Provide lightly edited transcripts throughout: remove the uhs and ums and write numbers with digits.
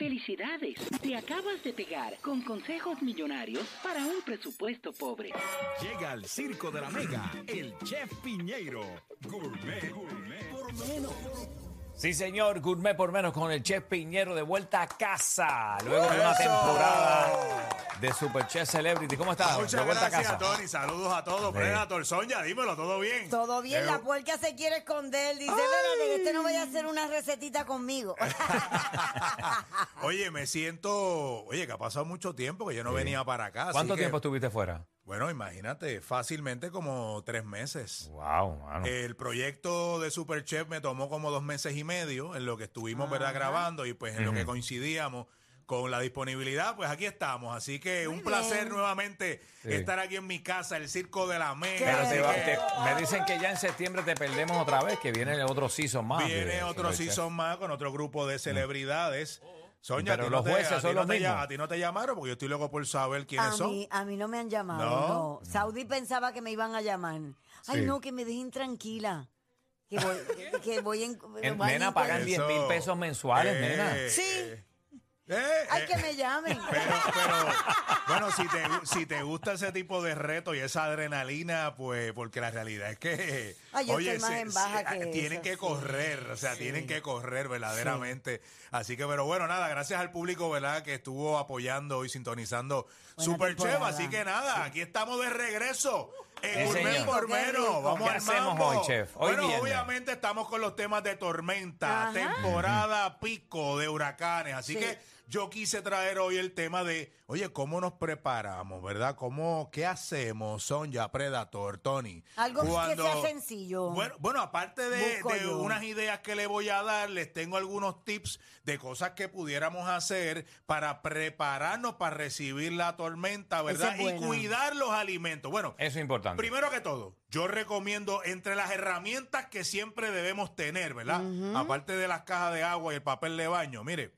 ¡Felicidades! Te acabas de pegar con consejos millonarios para un presupuesto pobre. Llega al Circo de la Mega, el Chef Piñeiro. Gourmet por menos. Sí, señor, Gourmet por menos con el Chef Piñero de vuelta a casa. Luego de una temporada de Super Chef Celebrity. ¿Cómo estás? Muchas gracias, Tony. Saludos a todos. Predator, Sonia, dímelo, ¿todo bien? Todo bien, la puerca se quiere esconder. Dice, espérate, que este no vaya a hacer una recetita conmigo. Oye, me siento... Oye, que ha pasado mucho tiempo que yo no venía para acá. ¿Cuánto tiempo estuviste fuera? Bueno, imagínate, fácilmente como 3 meses. Wow, mano. El proyecto de Super Chef me tomó como 2 meses y medio en lo que estuvimos, ¿verdad?, grabando y pues en lo que coincidíamos con la disponibilidad, pues aquí estamos. Así que un placer nuevamente estar aquí en mi casa, el Circo de la Mega. Pero me dicen que ya en septiembre te perdemos otra vez, que viene otro season más. Viene otro season más con otro grupo de celebridades. Sonia, pero los jueces son los mismos. A ti no te llamaron porque yo estoy loco por saber quiénes son. A mí no me han llamado, no. Saudi pensaba que me iban a llamar. Ay, no, que me dejen tranquila. Que voy en... Nena, pagan 10,000 pesos mensuales, nena. Sí. Ay, que me llamen. Pero bueno, si te gusta ese tipo de reto y esa adrenalina, pues, porque la realidad es que, yo estoy más en baja que tienen eso, que correr, o sea, tienen que correr verdaderamente. Así que, pero bueno, nada, gracias al público, ¿verdad?, que estuvo apoyando y sintonizando Super Chef. Así que nada, aquí estamos de regreso. Gourmet por menos. Vamos ¿Qué al hacemos mambo. hoy, chef? Hoy bueno, viernes. obviamente estamos con los temas de tormenta, temporada pico de huracanes. Así que yo quise traer hoy el tema de, oye, ¿cómo nos preparamos, verdad? ¿Qué hacemos, Sonia, Predator, Tony? Algo que sea sencillo. Bueno, aparte de unas ideas que le voy a dar, les tengo algunos tips de cosas que pudiéramos hacer para prepararnos para recibir la tormenta, ¿verdad? Y cuidar los alimentos. Bueno, eso es importante. Primero que todo, yo recomiendo entre las herramientas que siempre debemos tener, ¿verdad? Aparte de las cajas de agua y el papel de baño, mire,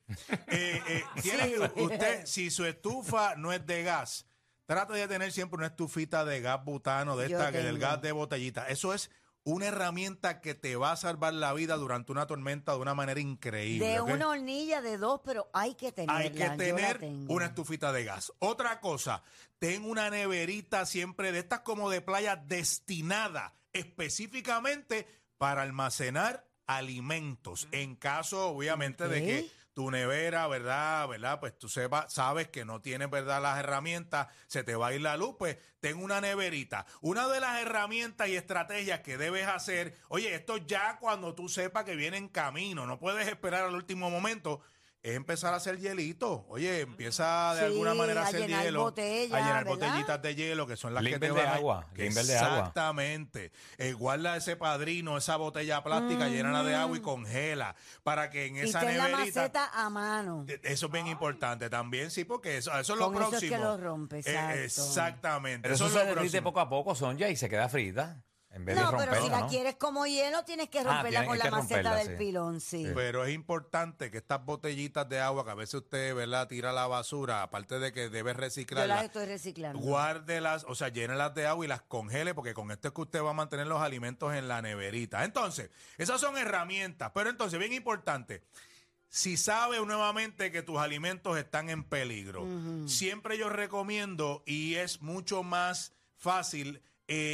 usted, si su estufa no es de gas, trata de tener siempre una estufita de gas butano, de esta, que del gas de botellita. Eso es una herramienta que te va a salvar la vida durante una tormenta de una manera increíble. De una hornilla de 2, pero hay que tenerla. Hay que tener una estufita de gas. Otra cosa, ten una neverita siempre de estas como de playa destinada específicamente para almacenar alimentos. En caso, obviamente, de que tu nevera, ¿verdad? Pues tú sabes que no tienes, ¿verdad?, las herramientas, se te va a ir la luz, pues ten una neverita. Una de las herramientas y estrategias que debes hacer, oye, esto ya cuando tú sepas que viene en camino, no puedes esperar al último momento, es empezar a hacer hielito. Oye, empieza de alguna manera a hacer hielo. A llenar botellitas de hielo, que son las que te van a... agua. Exactamente. Guarda ese padrino, esa botella plástica, llénala de agua y congela. Para que en esa neverita... la maceta a mano. Eso es bien importante también, sí, porque eso es lo Con próximo. eso es que lo rompe, exacto. Exactamente. Pero eso se derrite poco a poco, Sonja, y se queda frita. En vez de romperla, pero si la quieres como hielo, tienes que romperla con la maceta del pilón, sí. Pero es importante que estas botellitas de agua, que a veces usted, ¿verdad?, tira a la basura, aparte de que debe reciclarlas. Yo las estoy reciclando. Guárdelas, o sea, llénelas de agua y las congele, porque con esto es que usted va a mantener los alimentos en la neverita. Entonces, esas son herramientas. Pero entonces, bien importante, si sabes nuevamente que tus alimentos están en peligro, siempre yo recomiendo, y es mucho más fácil,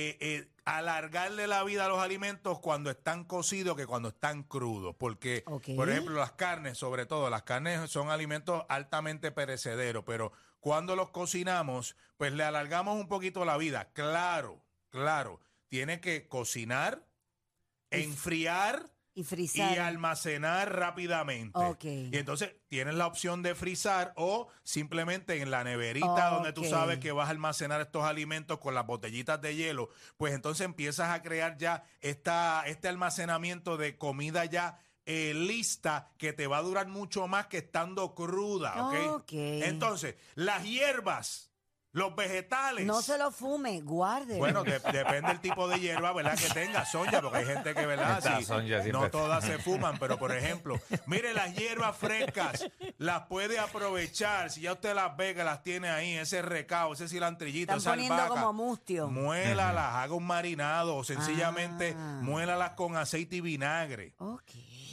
alargarle la vida a los alimentos cuando están cocidos que cuando están crudos. Porque, por ejemplo, las carnes, sobre todo, las carnes son alimentos altamente perecederos, pero cuando los cocinamos, pues le alargamos un poquito la vida. Claro, tiene que cocinar, enfriar y frizar y almacenar rápidamente. Y entonces tienes la opción de frizar o simplemente en la neverita donde tú sabes que vas a almacenar estos alimentos con las botellitas de hielo, pues entonces empiezas a crear ya este almacenamiento de comida ya lista, que te va a durar mucho más que estando cruda, ¿ok? Entonces, las hierbas, los vegetales. No se lo fume, guarde. Bueno, depende del tipo de hierba, ¿verdad?, que tenga, Sonia, porque hay gente que, ¿verdad? Sí, no todas se fuman, pero por ejemplo, mire, las hierbas frescas las puede aprovechar. Si ya usted las ve que las tiene ahí, ese recao, ese cilantrillito, esa poniendo albahaca, como mustio. Muélalas, haga un marinado o sencillamente muélalas con aceite y vinagre.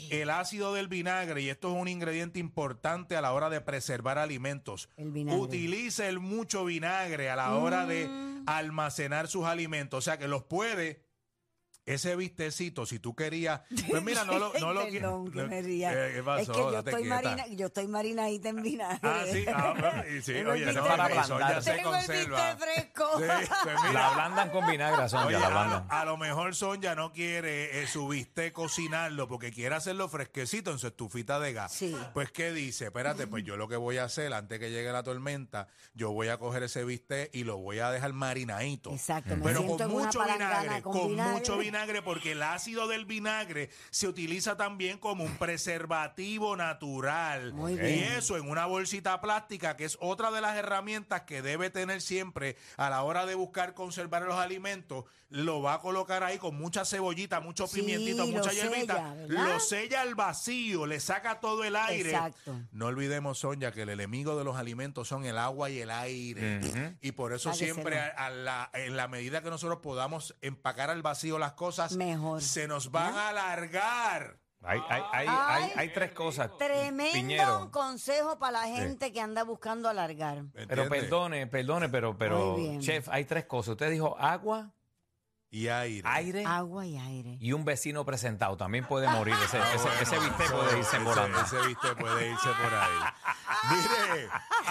el ácido del vinagre, y esto es un ingrediente importante a la hora de preservar alimentos. El vinagre. Utilice el mucho vinagre a la hora de almacenar sus alimentos. O sea que los puede, ese bistecito, si tú querías, pues mira, no lo Perdón, que me ría. ¿Qué pasó? Es que yo Date estoy, quieta. yo estoy marinadita en vinagre. Sí, y sí, Tengo el oye, no, bistec- para eso ya ablandar. se Tengo el conserva. bistec fresco. Sí, pues mira, La ablandan con vinagre, Sonja, oye, la ablandan. a lo mejor Sonja no quiere su bistec cocinarlo porque quiere hacerlo fresquecito en su estufita de gas. Sí. Pues, ¿qué dice? Espérate, pues yo lo que voy a hacer antes que llegue la tormenta, yo voy a coger ese bistec y lo voy a dejar marinadito. Exacto, me Pero siento con en una mucho palangana vinagre, con con vinagre. mucho vinagre, porque el ácido del vinagre se utiliza también como un preservativo natural. Muy Y bien. eso en una bolsita plástica, que es otra de las herramientas que debe tener siempre a la hora de buscar conservar los alimentos, lo va a colocar ahí con mucha cebollita, mucho Sí, pimientito, lo mucha sella, hierbita, ¿verdad? lo sella al vacío, le saca todo el aire. Exacto. No olvidemos, Sonja, que el enemigo de los alimentos son el agua y el aire. Y por eso Págueselo. siempre en la medida que nosotros podamos empacar al vacío las cosas, Mejor. se nos van a alargar. Hay tres cosas. Tremendo Piñero. consejo para la gente que anda buscando alargar. Pero ¿Entiendes? perdone, pero Muy bien. chef, hay tres cosas. Usted dijo agua, Y aire. aire Agua y aire. y un vecino presentado. También puede morir. Ese bistec puede irse volando. Ese bistec puede irse por ahí. Mire,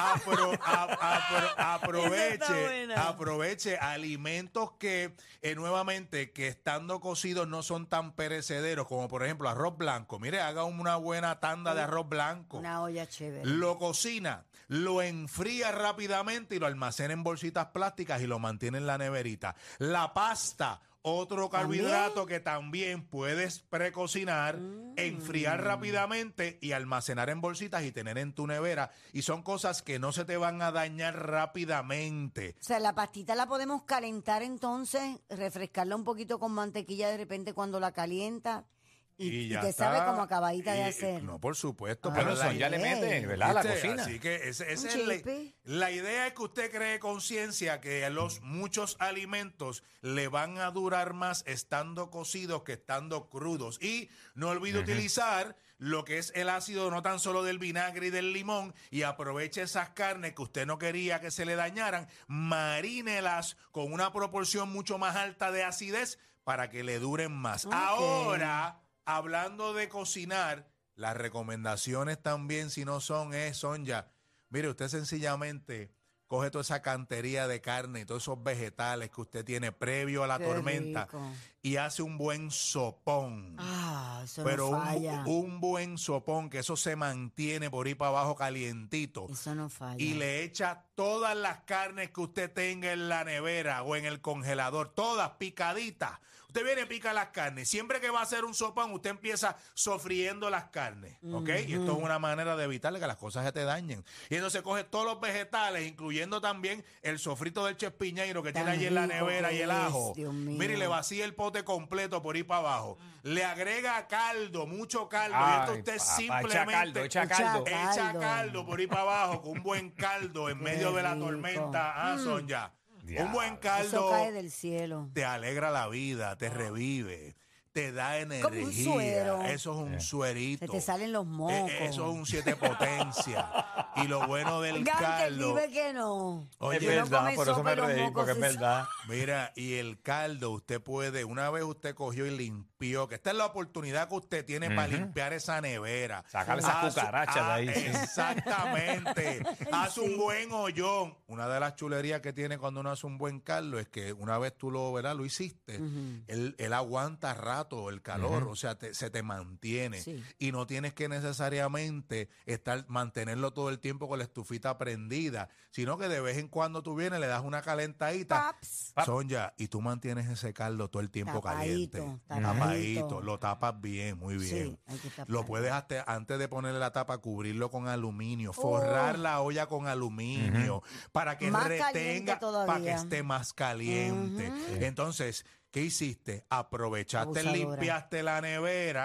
aproveche alimentos que nuevamente que estando cocidos no son tan perecederos, como por ejemplo arroz blanco. Mire, haga una buena tanda de arroz blanco. Una olla chévere. Lo cocina, lo enfría rápidamente y lo almacena en bolsitas plásticas y lo mantiene en la neverita. La pasta, otro carbohidrato que también puedes precocinar, enfriar rápidamente y almacenar en bolsitas y tener en tu nevera. Y son cosas que no se te van a dañar rápidamente. O sea, la pastita la podemos calentar entonces, refrescarla un poquito con mantequilla de repente cuando la calienta y ya te está. sabe como acabadita de Y, hacer. No, por supuesto. Ah, Pero pero eso ya le mete, ¿verdad? A la ¿viste? cocina. Así que esa Un es chispe. la idea es que usted cree conciencia que los muchos alimentos le van a durar más estando cocidos que estando crudos. Y no olvide utilizar lo que es el ácido no tan solo del vinagre y del limón, y aproveche esas carnes que usted no quería que se le dañaran, marínelas con una proporción mucho más alta de acidez para que le duren más. Ok. Ahora, hablando de cocinar, las recomendaciones también, si no son ya. Mire, usted sencillamente coge toda esa cantería de carne y todos esos vegetales que usted tiene previo a la Qué tormenta rico. y hace un buen sopón. Ah, eso Pero no falla. un buen sopón, que eso se mantiene por ahí para abajo calientito. Eso no falla. Y le echa todas las carnes que usted tenga en la nevera o en el congelador, todas picaditas. Usted viene y pica las carnes. Siempre que va a hacer un sopón, usted empieza sofriendo las carnes, ¿ok? Y esto es una manera de evitar que las cosas se te dañen. Y entonces coge todos los vegetales, incluyendo también el sofrito del Chef Piñeiro que Tan tiene allí en la rico nevera que y el es, ajo. Dios mío. Mire, y le vacía el pote completo por ir para abajo. Le agrega caldo, mucho caldo. y Ay, esto usted papá, simplemente echa caldo. echa caldo por ir para abajo con un buen caldo en Qué medio de la rico. tormenta. Sonja. Un buen Eso caldo cae del cielo. te alegra la vida, te revive, te da energía. Como un suero. Eso es un suerito. Se te salen los mocos. Eso es un 7 potencia. Y lo bueno del Gante, caldo. dime que no. Oye, Es Que no verdad, come por eso sopa me y los reí, mocos porque es se verdad. Mira, y el caldo, usted puede, una vez usted cogió y limpió, que esta es la oportunidad que usted tiene para limpiar esa nevera. Sacarle esas Haz- cucarachas de ahí, sí. Exactamente. Haz un buen hoyón. Una de las chulerías que tiene cuando uno hace un buen caldo es que una vez tú lo, ¿verdad? Lo hiciste, él aguanta rato el calor, o sea, se te mantiene. Sí. Y no tienes que necesariamente mantenerlo todo el tiempo con la estufita prendida, sino que de vez en cuando tú vienes, le das una calentadita. Paps. Sonja, y tú mantienes ese caldo todo el tiempo Tapadito, caliente. tapadito. Lo tapas bien, muy bien. Sí, hay que taparlo. Lo puedes antes de ponerle la tapa, cubrirlo con aluminio, forrar la olla con aluminio para que Más caliente retenga, todavía. para que esté más caliente. Entonces, ¿qué hiciste? Aprovechaste, Abusadora. limpiaste la nevera,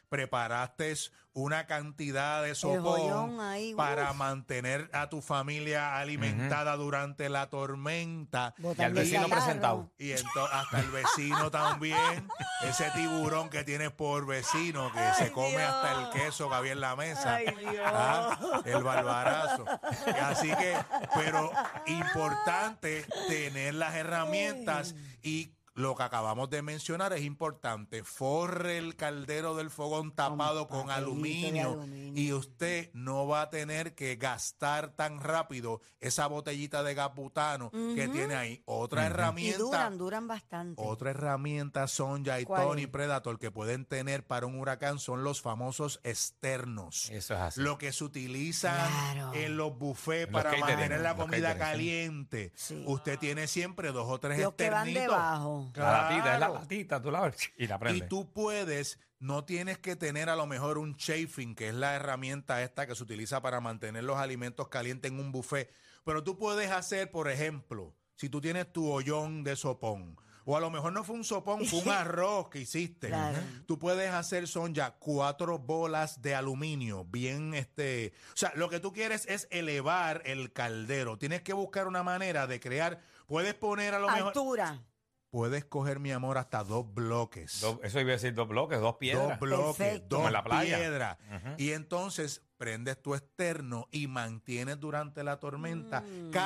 preparaste una cantidad de joyón sopón ahí, para mantener a tu familia alimentada durante la tormenta. Y al vecino presentado. Y entonces hasta el vecino también, ese tiburón que tienes por vecino, que se come Dios. hasta el queso que había en la mesa. Ay, Dios. El barbarazo. Así que, pero importante tener las herramientas y lo que acabamos de mencionar es importante. Forre el caldero del fogón tapado con papelito de aluminio aluminio. y usted no va a tener que gastar tan rápido esa botellita de gas butano que tiene ahí. Otra Y herramienta. duran bastante. Otra herramienta, Sonja y ¿Cuál Tony es? Predator, que pueden tener para un huracán son los famosos externos. Eso es así. Lo que se utilizan Claro. en los buffets En los para catering, mantener la los comida catering, sí. caliente. Sí. Usted tiene siempre 2 o 3 Los que van externitos. debajo. La latita, es la Claro. latita, tú la ves y la Y prendes. tú puedes, no tienes que tener a lo mejor un chafing, que es la herramienta esta que se utiliza para mantener los alimentos calientes en un buffet. Pero tú puedes hacer, por ejemplo, si tú tienes tu ollón de sopón, o a lo mejor no fue un sopón, fue un arroz que hiciste. Claro. Tú puedes hacer, son ya 4 bolas de aluminio, bien o sea, lo que tú quieres es elevar el caldero. Tienes que buscar una manera de crear, puedes poner a lo mejor, Altura. puedes coger, mi amor, hasta 2 bloques. Eso iba a decir 2 bloques, 2 piedras. 2 bloques, Perfecto. 2 Como en la playa. piedras. Y entonces prendes tu externo y mantienes durante la tormenta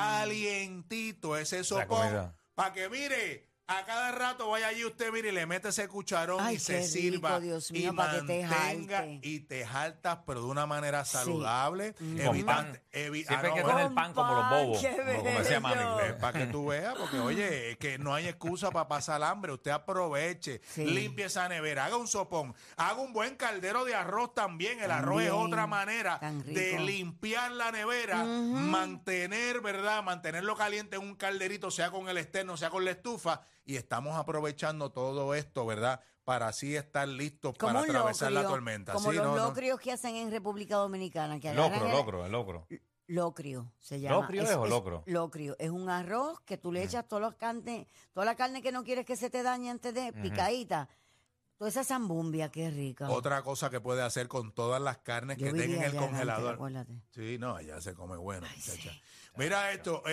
calientito ese La sopón comida. para que mire. A cada rato vaya allí usted, mire, y le mete ese cucharón Ay, y se qué sirva rico, Dios y mío, para que te mantenga jalte. y te jaltas, pero de una manera saludable. Con pan. Siempre hay que tener el pan como los bobos, Qué como decía mami. bello. para que tú veas, porque oye, es que no hay excusa para pasar hambre. Usted aproveche, Sí. limpie esa nevera, haga un sopón, haga un buen caldero de arroz también. El arroz es También, otra manera tan de rico. limpiar la nevera, mantener, ¿verdad? Mantenerlo caliente en un calderito, sea con el externo, sea con la estufa. Y estamos aprovechando todo esto, ¿verdad? Para así estar listos para Como un atravesar la locrio, tormenta. Como Sí, los no, no. locrios que hacen en República Dominicana. Que agarran Locro, el locro. Locrio se llama. ¿Locrio es o locro? Locrio. Es un arroz que tú le echas toda la carne que no quieres que se te dañe antes de picadita. Toda esa zambumbia, qué rica. Otra cosa que puede hacer con todas las carnes Yo que viví tenga en el allá antes, congelador. acuérdate. Sí, no, ya se come bueno, muchacha. sí. Mira esto,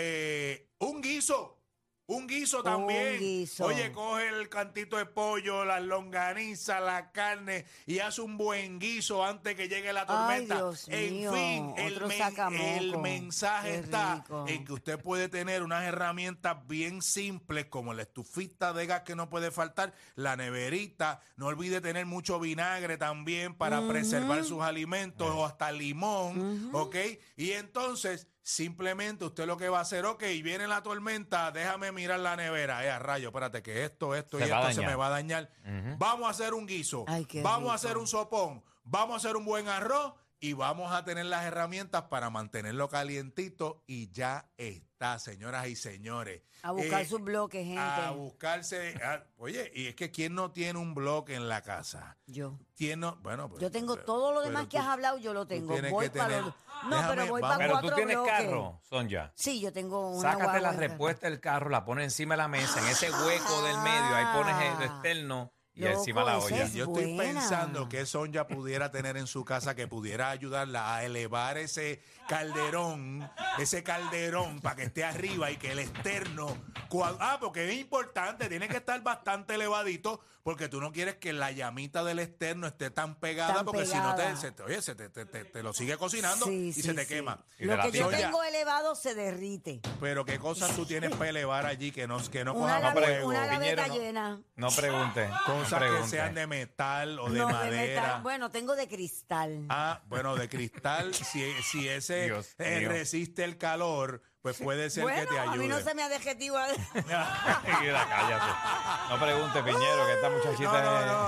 un guiso. Un guiso también. guiso. Oye, coge el cantito de pollo, las longanizas, la carne y haz un buen guiso antes que llegue la Ay, tormenta. Dios En mío, fin, otro sacamoco. el mensaje Qué está rico. en que usted puede tener unas herramientas bien simples como la estufita de gas que no puede faltar, la neverita. No olvide tener mucho vinagre también para preservar sus alimentos o hasta limón, ¿ok? Y entonces simplemente usted lo que va a hacer, ok, viene la tormenta, déjame mirar la nevera. A rayo, espérate, que esto y Se va a esto se dañar. me va a dañar. Vamos a hacer un guiso, Ay, qué vamos rico. a hacer un sopón, vamos a hacer un buen arroz y vamos a tener las herramientas para mantenerlo calientito y ya está, señoras y señores. A buscar sus bloques, gente. A buscarse. Oye, y es que ¿quién no tiene un bloque en la casa? Yo. ¿Quién no? Bueno, pues, Yo tengo pero- todo lo pero demás que tú- has hablado, yo lo tengo. tienes Voy que para tener- los... No, Déjame, pero voy vamos. para Pero tú 4 tienes bloques. carro, Sonja. Sí, yo tengo una Sácate la guagua. respuesta del carro, la pones encima de la mesa, en ese hueco del medio, ahí pones el externo y Loco, encima la esa olla. es Yo estoy buena. pensando que Sonja pudiera tener en su casa que pudiera ayudarla a elevar ese calderón para que esté arriba y que el externo. Porque es importante, tiene que estar bastante elevadito porque tú no quieres que la llamita del externo esté tan pegada Tan porque si no pegada. te lo sigue cocinando Sí, y sí, se te sí. quema. Y de Lo la que yo Sonja, tengo elevado se derrite. pero qué cosas tú tienes para elevar allí que no Una, cojan lave- fuego. una laveta Piñero, no. llena. No pregunte. no Cosas que pregunte. sean de metal o de No, de madera. metal. Bueno, tengo de cristal. Bueno, de cristal, si ese Dios mío. resiste el calor, pues puede ser bueno, que te a mí ayude. no se me adjetiva. Mira, cállate. No pregunte, Piñero, que esta muchachita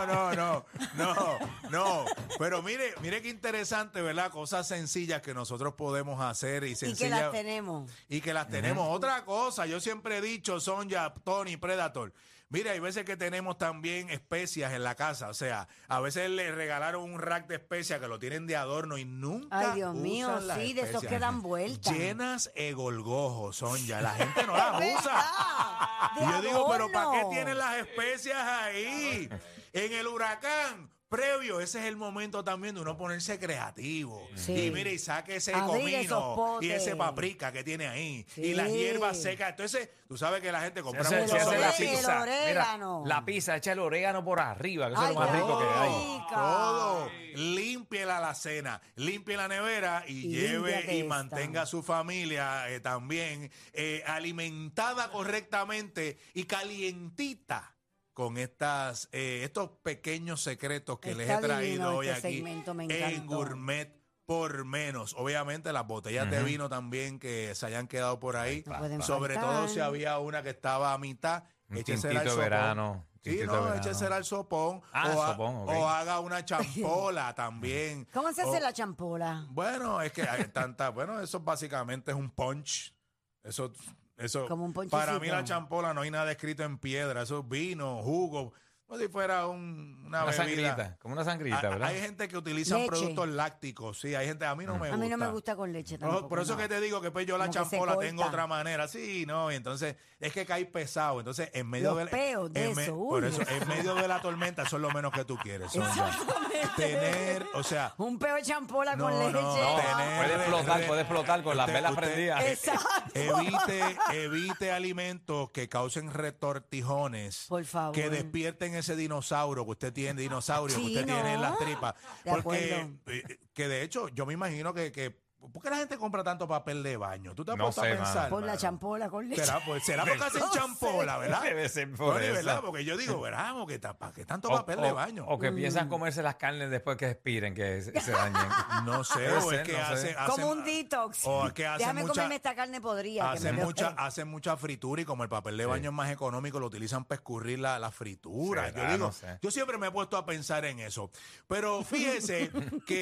No. Pero mire qué interesante, ¿verdad? Cosas sencillas que nosotros podemos hacer y Y que sencillas. las tenemos. Y que las tenemos. Otra cosa, yo siempre he dicho, Sonja, Tony, Predator. Mira, hay veces que tenemos también especias en la casa. O sea, a veces le regalaron un rack de especias que lo tienen de adorno y nunca Ay, Dios usan mío, las sí, de esos especias. que dan vueltas. Llenas de golgojos, Sonja. La gente no las usa. ¿Verdad? Y yo De digo, pero ¿para qué adorno. tienen las especias ahí? En el huracán, previo, ese es el momento también de uno ponerse creativo. Sí. Y mire, y saque ese Abrir esos comino potes. y ese paprika que tiene ahí. Sí. Y las hierbas secas. Entonces, tú sabes que la gente compra Ese- mucho ese es la orégano, pizza. el orégano. Mira, la pizza, echa el orégano por arriba, que eso es Ay, lo más qué rico que hay. rica. todo. Limpie la alacena, limpie la nevera y lleve límpiate y esta. mantenga a su familia también alimentada correctamente y calientita con estos pequeños secretos que les he Está traído divino hoy este aquí segmento, me en encantó. Gourmet por menos. Obviamente las botellas de vino también que se hayan quedado por ahí. No pueden Sobre faltar. todo si había una que estaba a mitad. Un Échesela al tintito de sopón. verano. Sí, tintito de no, verano. échesela al sopón. Ah, o, sopón, ok. o haga una champola también. ¿Cómo se O- hace la champola? Bueno, es que hay tantas. Bueno, eso básicamente es un punch. Eso. Como un Para mí ponchecito. la champola no hay nada escrito en piedra. Eso es vino, jugo. Como si fuera una Una bebida. sangrita, como una sangrita, ¿verdad? Hay gente que utiliza Leche. productos lácticos. Sí, hay gente. A mí no me gusta. A mí no me gusta con leche No, tampoco. por eso no. que te digo que pues yo la Como que se champola tengo corta. otra manera. Sí, no, y entonces es que cae pesado. Entonces, en medio Los peos de eso, por uy. eso, en medio de la tormenta, eso es lo menos que tú quieres. Sonja. Tener, o sea, Un peo de champola No, con leche. no, tener- Puede explotar con las Usted- velas usted- prendidas. Exacto. evite alimentos que causen retortijones. Por favor. Que despierten ese dinosaurio que usted tiene, dinosaurio que Sí, usted tiene en ¿no? las tripas. De Porque, acuerdo. que de hecho, yo me imagino que ¿por qué la gente compra tanto papel de baño? ¿Tú te has No puesto a sé, pensar? mano. Por la mano? champola con leche. ¿Será porque hacen champola, verdad? Debe ser por Tony, eso. ¿verdad? Porque yo digo, ¿verdad? ¿Para qué tanto O- papel de baño? O que piensan comerse las carnes después que expiren, que se dañen. No sé, Debe o es ser, que no sé. Como un detox. O es que hacen Déjame mucha- comerme esta carne podrida. que Hacen me veo mucha, feo. hacen mucha fritura y como el papel de baño es más económico, lo utilizan para escurrir la fritura. Sí, Yo ah, digo, no sé. yo siempre me he puesto a pensar en eso. Pero fíjese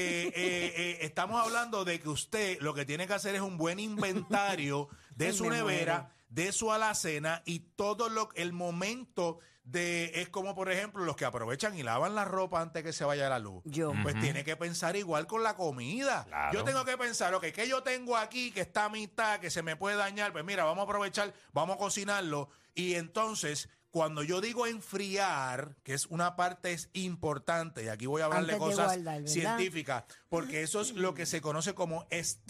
que estamos hablando de que usted lo que tiene que hacer es un buen inventario de Ay, su me nevera, muero. de su alacena y el momento es como por ejemplo los que aprovechan y lavan la ropa antes que se vaya la luz. Yo. Pues tiene que pensar igual con la comida. Claro. Yo tengo que pensar, ok, ¿qué yo tengo aquí que está a mitad, que se me puede dañar? Pues mira, vamos a aprovechar, vamos a cocinarlo. Y entonces, cuando yo digo enfriar, que es una parte importante, y aquí voy a hablarle Antes de cosas guardar, ¿verdad? científicas, porque eso es lo que se conoce como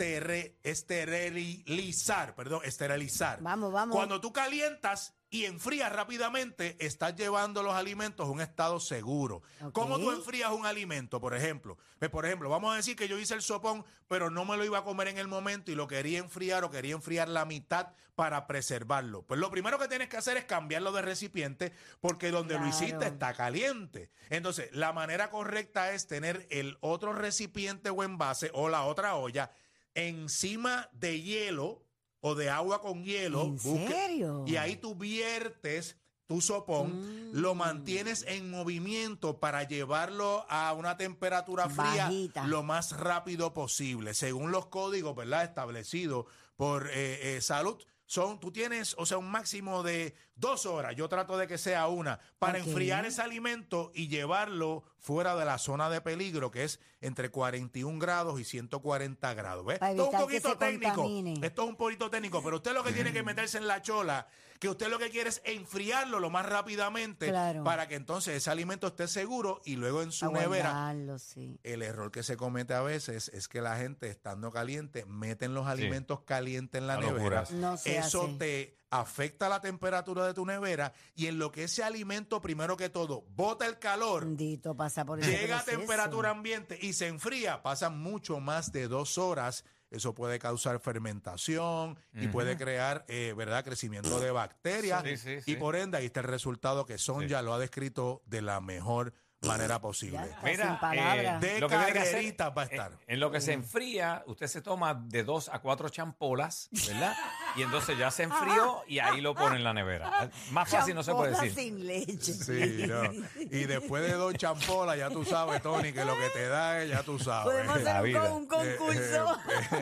esterilizar. Vamos, vamos. Cuando tú calientas y enfrías rápidamente, estás llevando los alimentos a un estado seguro. Ok. ¿Cómo tú enfrías un alimento, por ejemplo? Pues, por ejemplo, vamos a decir que yo hice el sopón, pero no me lo iba a comer en el momento y lo quería enfriar o quería enfriar la mitad para preservarlo. Pues lo primero que tienes que hacer es cambiarlo de recipiente porque donde lo Claro. hiciste está caliente. Entonces, la manera correcta es tener el otro recipiente o envase o la otra olla encima de hielo o de agua con hielo. ¿En serio? Y ahí tú viertes tu sopón, lo mantienes en movimiento para llevarlo a una temperatura fría Bajita. lo más rápido posible, según los códigos, ¿verdad?, establecidos por salud. Tú tienes, o sea, un máximo de 2 horas, yo trato de que sea una, para Ok. enfriar ese alimento y llevarlo fuera de la zona de peligro, que es entre 41 grados y 140 grados. ¿Ves? Para Esto es un evitar que poquito se técnico. contamine. Esto es un poquito técnico, pero usted lo que tiene que meterse en la chola, que usted lo que quiere es enfriarlo lo más rápidamente Claro. para que entonces ese alimento esté seguro y luego en su nevera. Aguardarlo, sí. El error que se comete a veces es que la gente, estando caliente, meten los alimentos calientes en la Una nevera. locura. No se Eso hace. te afecta la temperatura de tu nevera y en lo que ese alimento, primero que todo, bota el calor, Bendito, pasa por ese llega a proceso. temperatura ambiente y se enfría, pasan mucho más de 2 horas. Eso puede causar fermentación y puede crear, ¿verdad?, crecimiento de bacterias. Sí, sí, sí. Y por ende, ahí está el resultado que Sonja lo ha descrito de la mejor manera posible. Ya está, sin palabras. De lo que tiene que hacer, carreritas va a estar. en lo que se enfría, usted se toma de 2 a 4 champolas, ¿verdad? Y entonces ya se enfrió y ahí lo pone en la nevera. Más fácil no se puede Champola decir. sin leche. Sí, no. Y después de 2 champolas, ya tú sabes, Tony, que lo que te da es, ya tú sabes. Podemos La hacer vida. un concurso.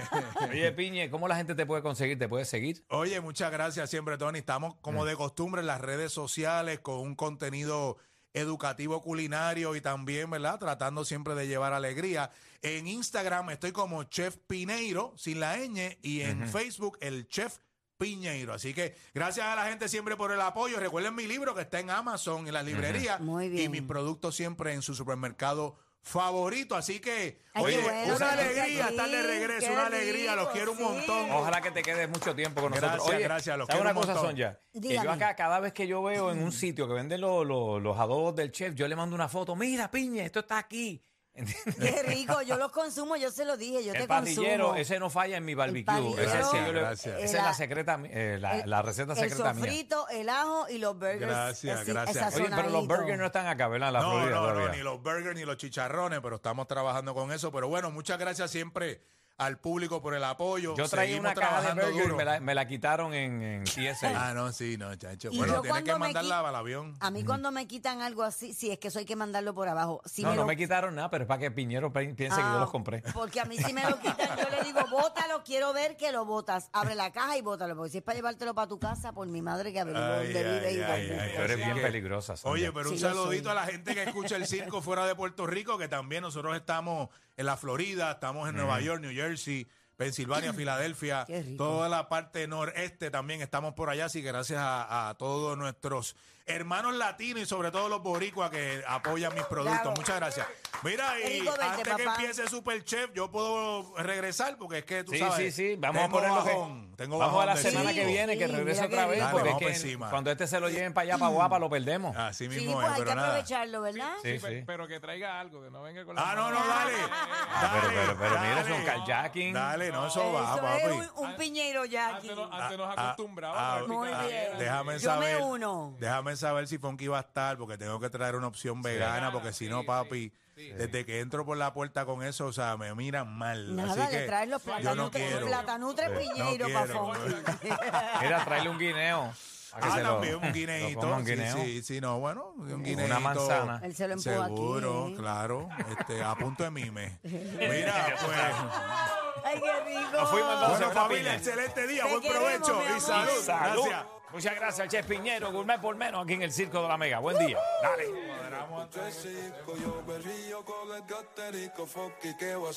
Oye, Piñe, ¿cómo la gente te puede conseguir? ¿Te puede seguir? Oye, muchas gracias siempre, Tony. Estamos como de costumbre en las redes sociales con un contenido educativo culinario y también, ¿verdad?, tratando siempre de llevar alegría. En Instagram estoy como Chef Pineiro, sin la ñ, y en Facebook el Chef Piñeiro. Así que gracias a la gente siempre por el apoyo. Recuerden mi libro que está en Amazon, en las librerías. Muy bien. Y mis productos siempre en su supermercado favorito. Así que, Ay, oye, qué bueno, una salir alegría aquí. estar de regreso, Qué una alegría. Los rico, quiero un sí. montón. Ojalá que te quedes mucho tiempo con nosotros. Gracias, Oye, gracias, los ¿sabes quiero una un cosa, montón. Sonia? Que yo Dígame. acá, cada vez que yo veo en un sitio que venden los adobos del chef, yo le mando una foto. Mira, Piñe, esto está aquí. ¿Entiendes? Qué rico, yo los consumo, yo se lo dije, yo El te parrillero, consumo. ese no falla en mi barbecue. parrillero, Ese sí, yo le- Gracias. esa es la secreta, la receta El secreta mía. sofrito, el ajo y los burgers. Gracias, así, gracias. Oye, pero los sazonaditos. burgers no están acá, ¿verdad? En la No, Florida no, todavía. ni los burgers ni los chicharrones, pero estamos trabajando con eso. Pero bueno, muchas gracias siempre al público por el apoyo. Yo traía Seguimos una caja de trabajando burgers, duro. me la quitaron en TSA. Ah, no, sí, no, chacho. Y Bueno, yo tienes que cuando me mandarla al avión. A mí cuando me quitan algo así, sí, es que eso hay que mandarlo por abajo. Si No, me no lo- me quitaron nada, pero es para que Piñero piense que yo los compré. Porque a mí si me lo quitan, yo le digo, bótalo, quiero ver que lo botas. Abre la caja y bótalo. Porque si es para llevártelo para tu casa, por mi madre que averiguó Ay, dónde vive y ay, ay, dónde. ay, Tú eres así bien que- peligrosa, Sonia. Oye, pero un Sí, lo saludito soy. a la gente que escucha el circo fuera de Puerto Rico, que también nosotros estamos en la Florida, estamos en Nueva York, New Jersey, Pensilvania, Filadelfia, Qué rico. toda la parte noreste también estamos por allá, así que gracias a todos nuestros hermanos latinos y sobre todo los boricuas que apoyan mis productos. Bravo. Muchas gracias. Mira, Qué y rico verte, antes que papá. empiece Super Chef, yo puedo regresar porque es que tú Sí, sabes. sí, sí. Vamos a tengo ponerlo bajón, tengo vamos a la bajón de semana circo. que viene, que Sí, regrese mira qué otra vez, rico. porque Dale, es vamos que por encima. cuando este se lo lleven para allá, para Guapa, lo perdemos. Así Sí, mismo pues es, hay que pero nada. aprovecharlo, ¿verdad? Sí, sí. Pero que traiga algo, que no venga con la Ah, no, no, dale. Pero mira, dale. son carjacking. Dale, no, eso va, Eso papi. es un piñero ya aquí. Antes nos acostumbraba a Muy practicar. bien. Déjame Yo me saber. uno. Déjame saber si Funky va a estar, porque tengo que traer una opción vegana, porque si no, papi, desde que entro por la puerta con eso, o sea, me miran mal. Nada, Así le que traes los yo no platanutres, quiero. platanutres piñeiro No para quiero. Fonky. Mira, tráele un guineo. para que se lo- También un lo guineito. coma un Sí, guineo. sí, sí, no, bueno, un Una guineito. manzana. Él se lo empuja aquí. Seguro, claro. A punto de mime. Mira, pues. Ay, qué rico. Nos fuimos entonces. Bueno, una familia, piña. excelente día. Te Buen queremos, provecho mi y amor. salud. Salud. Gracias. Muchas gracias al Chef Piñero, Gourmet por menos, aquí en el Circo de la Mega. Buen día. Dale. Yo berrío con el gaterico, Funky, ¿qué va a